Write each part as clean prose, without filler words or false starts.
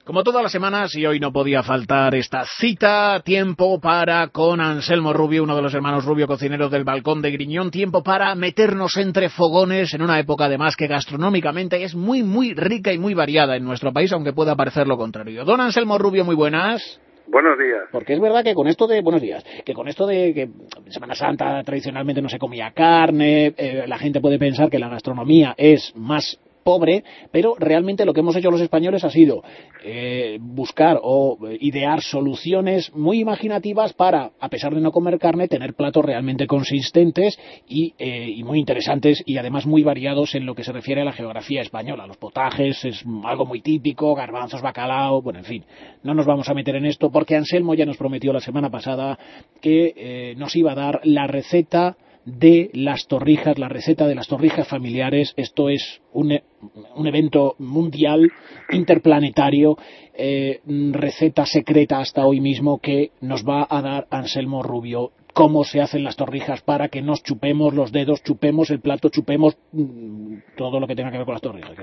Como todas las semanas, y hoy no podía faltar esta cita, tiempo para con Anselmo Rubio, uno de los hermanos Rubio, cocineros del Balcón de Griñón, tiempo para meternos entre fogones en una época además que gastronómicamente es muy, muy rica y muy variada en nuestro país, aunque pueda parecer lo contrario. Don Anselmo Rubio, muy buenas. Buenos días. Porque es verdad que con esto de... Buenos días. Que con esto de que en Semana Santa tradicionalmente no se comía carne, la gente puede pensar que la gastronomía es más pobre, pero realmente lo que hemos hecho los españoles ha sido buscar o idear soluciones muy imaginativas para, a pesar de no comer carne, tener platos realmente consistentes y muy interesantes y además muy variados en lo que se refiere a la geografía española. Los potajes es algo muy típico, garbanzos, bacalao, bueno, en fin, no nos vamos a meter en esto porque Anselmo ya nos prometió la semana pasada que nos iba a dar la receta de las torrijas, la receta de las torrijas familiares. Esto es un evento mundial, interplanetario, receta secreta hasta hoy mismo que nos va a dar Anselmo Rubio. Cómo se hacen las torrijas para que nos chupemos los dedos, chupemos el plato, chupemos todo lo que tenga que ver con las torrijas.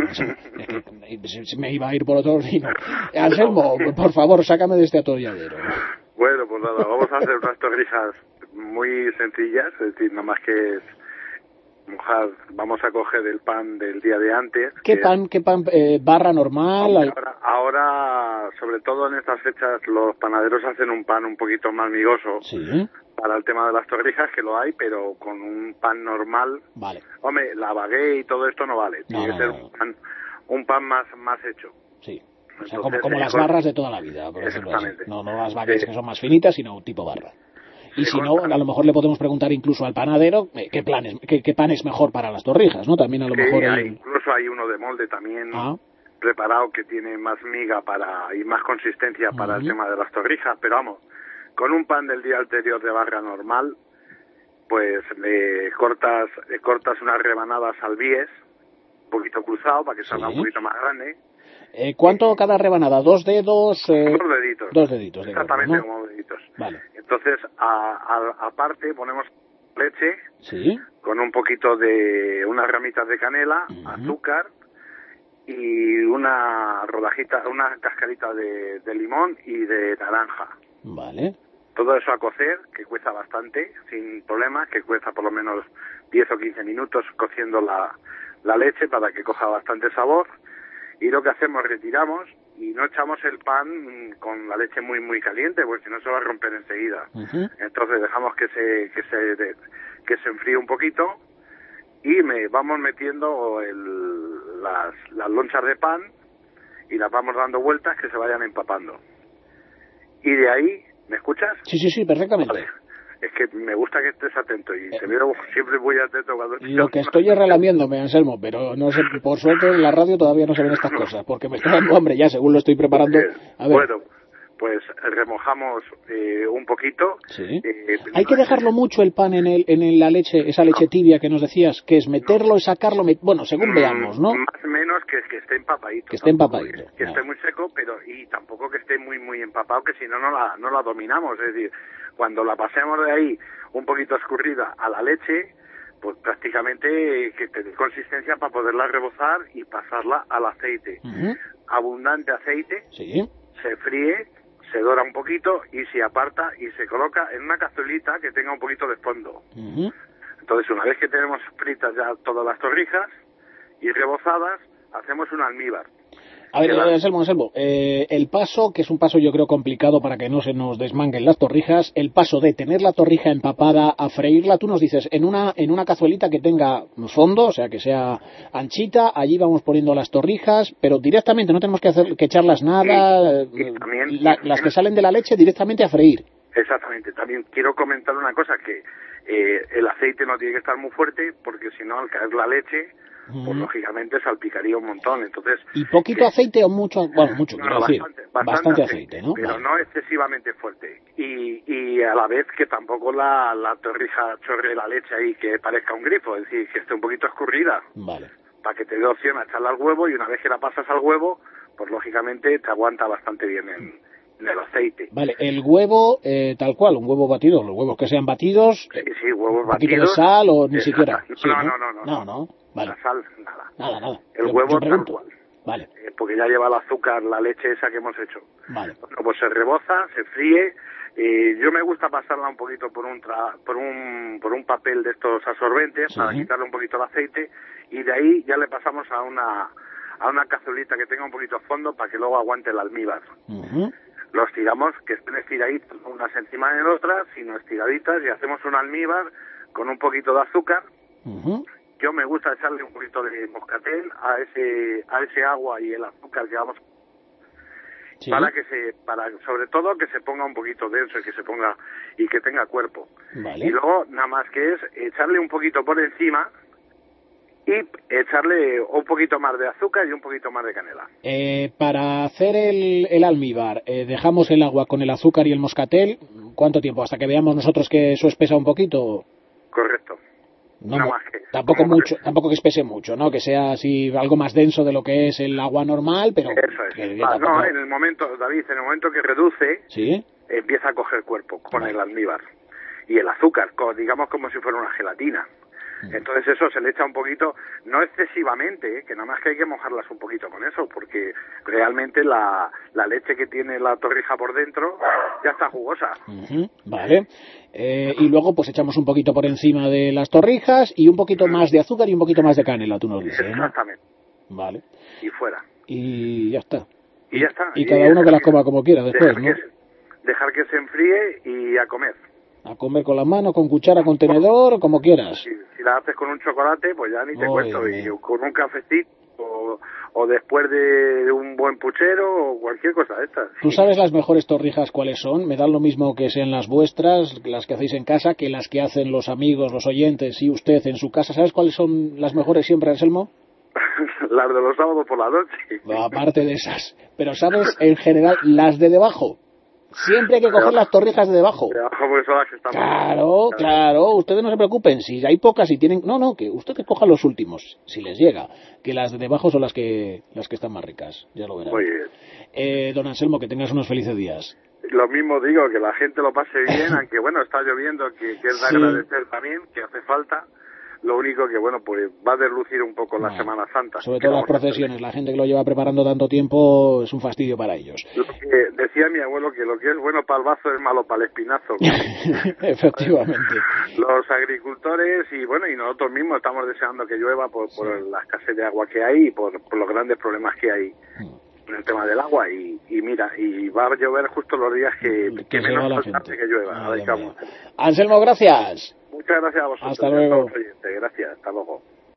Es que me iba a ir por otro lado. Anselmo, por favor, sácame de este atolladero. Bueno, pues nada, vamos a hacer unas torrijas muy sencillas, es decir, nada más que es mojar. Vamos a coger el pan del día de antes. ¿Qué pan? ¿Barra normal? Ahora, sobre todo en estas fechas, los panaderos hacen un pan un poquito más migoso. Sí. Para el tema de las torrijas, que lo hay, pero con un pan normal. Vale. Hombre, la baguette y todo esto no vale. Tiene que ser un pan más hecho. Sí. O sea, entonces, como las barras de toda la vida, por decirlo así. No las baguettes que son más finitas, sino tipo barra. Y si no, a lo mejor le podemos preguntar incluso al panadero qué pan es mejor para las torrijas, ¿no? También a lo mejor incluso hay uno de molde también preparado que tiene más miga y más consistencia para el tema de las torrijas, pero vamos, con un pan del día anterior de barra normal, pues le cortas unas rebanadas al bies, un poquito cruzado para que salga un poquito más grande. ¿Cuánto cada rebanada? ¿2 dedos? 2 deditos. 2 deditos. Exactamente, ¿no? como 2 deditos. Vale. Entonces, aparte ponemos leche, sí, con un poquito de unas ramitas de canela, azúcar y una cascarita de limón y de naranja. Vale. Todo eso a cocer, que cueza bastante, sin problemas, que cueza por lo menos 10 o 15 minutos cociendo la leche para que coja bastante sabor. Y lo que hacemos, retiramos y no echamos el pan con la leche muy muy caliente, porque si no se va a romper enseguida. Entonces dejamos que se enfríe un poquito y vamos metiendo las lonchas de pan y las vamos dando vueltas que se vayan empapando. Y de ahí, ¿me escuchas? Sí, perfectamente. Vale. Es que me gusta que estés atento y te miro siempre muy atento cuando... Lo que estoy es relamiéndome, Anselmo, pero no sé, por suerte en la radio todavía no se ven estas cosas, porque me está dando hambre ya según lo estoy preparando. A ver. Bueno, pues remojamos un poquito. Sí. Hay que dejarlo mucho el pan en la leche, esa leche tibia que nos decías, que es meterlo y sacarlo, bueno, según veamos, ¿no? Más o menos que esté empapadito. Que esté empapadito. Que esté muy seco, y tampoco que esté muy muy empapado, que si no la dominamos. Es decir, cuando la pasemos de ahí un poquito escurrida a la leche, pues prácticamente que te dé consistencia para poderla rebozar y pasarla al aceite. Abundante aceite. Sí. Se fríe, se dora un poquito y se aparta y se coloca en una cazuelita que tenga un poquito de fondo. Entonces, una vez que tenemos fritas ya todas las torrijas y rebozadas, hacemos un almíbar. A ver, Anselmo, el paso, que es un paso yo creo complicado para que no se nos desmanguen las torrijas, el paso de tener la torrija empapada a freírla, tú nos dices, en una cazuelita que tenga fondo, o sea, que sea anchita, allí vamos poniendo las torrijas, pero directamente no tenemos que echarlas nada, también, las que salen de la leche directamente a freír. Exactamente, también quiero comentar una cosa, que el aceite no tiene que estar muy fuerte, porque si no, al caer la leche, pues lógicamente salpicaría un montón. Entonces, ¿y poquito aceite o mucho? Bueno, mucho, quiero decir. Bastante aceite, ¿no? Pero no excesivamente fuerte. Y a la vez que tampoco la torrija chorre la leche ahí, que parezca un grifo, es decir, que esté un poquito escurrida. Vale. Para que te dé opción a echarla al huevo, y una vez que la pasas al huevo, pues lógicamente te aguanta bastante bien en el aceite. Vale, el huevo tal cual, un huevo batido, los huevos que sean batidos. Sí, huevos batidos. ¿Un poquito de sal o ni siquiera? No. No. Vale. La sal, nada. El huevo tal cual. Vale. Porque ya lleva el azúcar, la leche esa que hemos hecho. Vale. Bueno, pues se reboza, se fríe. Yo me gusta pasarla un poquito por un papel de estos absorbentes, Sí. para quitarle un poquito el aceite, y de ahí ya le pasamos a una cazuelita que tenga un poquito de fondo para que luego aguante el almíbar. Ujú. Los tiramos, que estén estiraditos unas encima de otras, sino estiraditas, y hacemos un almíbar con un poquito de azúcar. Ujú. Yo me gusta echarle un poquito de moscatel a ese agua y el azúcar que vamos, Sí. para sobre todo que se ponga un poquito denso y que tenga cuerpo. Vale. Y luego nada más que es echarle un poquito por encima y echarle un poquito más de azúcar y un poquito más de canela. Para hacer el almíbar, dejamos el agua con el azúcar y el moscatel. ¿Cuánto tiempo? ¿Hasta que veamos nosotros que eso espesa un poquito? Correcto. No, Nada más que tampoco mucho, tampoco que espese mucho, ¿no? Que sea así algo más denso de lo que es el agua normal, pero... Eso es. que No, tampoco... en el momento, David, en el momento que reduce, ¿Sí? empieza a coger cuerpo con Vale. el almíbar. Y el azúcar, digamos como si fuera una gelatina. Entonces eso se le echa un poquito, no excesivamente, que nada más que hay que mojarlas un poquito con eso, porque realmente la leche que tiene la torrija por dentro ya está jugosa. Ujú, vale. Y luego pues echamos un poquito por encima de las torrijas y un poquito más de azúcar y un poquito más de canela, tú nos dices, ¿no? Exactamente. Vale. Y fuera. Y ya está. Y ya está. Y cada uno que las coma como quiera después, ¿no? Dejar que se enfríe y a comer. A comer con las manos, con cuchara, con tenedor, como quieras. Si la haces con un chocolate, pues ya ni te cuento. Oye. Y con un cafecito o después de un buen puchero o cualquier cosa de estas. ¿Tú sabes las mejores torrijas cuáles son? Me dan lo mismo que sean las vuestras, las que hacéis en casa, que las que hacen los amigos, los oyentes y usted en su casa. ¿Sabes cuáles son las mejores siempre, Anselmo? Las de los sábados por la noche. No, aparte de esas. Pero ¿sabes en general las de debajo? Siempre hay que coger las torrijas de debajo. Pues son las que están Claro, ustedes no se preocupen, si hay pocas y tienen... No, que ustedes cojan los últimos, si les llega, que las de debajo son las que están más ricas, ya lo verán. Muy bien. Don Anselmo, que tengas unos felices días. Lo mismo digo, que la gente lo pase bien, aunque bueno, está lloviendo, que es de Sí. agradecer también, que hace falta. Lo único que, bueno, pues va a deslucir un poco la Bueno, Semana Santa. Sobre todo las procesiones, la gente que lo lleva preparando tanto tiempo es un fastidio para ellos. Lo que decía mi abuelo, que lo que es bueno para el bazo es malo para el espinazo. Efectivamente. Los agricultores y bueno, y nosotros mismos estamos deseando que llueva por la escasez de agua que hay y por los grandes problemas que hay en el tema del agua. Y mira, y va a llover justo los días que se va menos la falta gente. que llueva. Madre Dedicamos. mía. Anselmo, gracias. Muchas gracias a vosotros. Hasta luego. Gracias, hasta luego.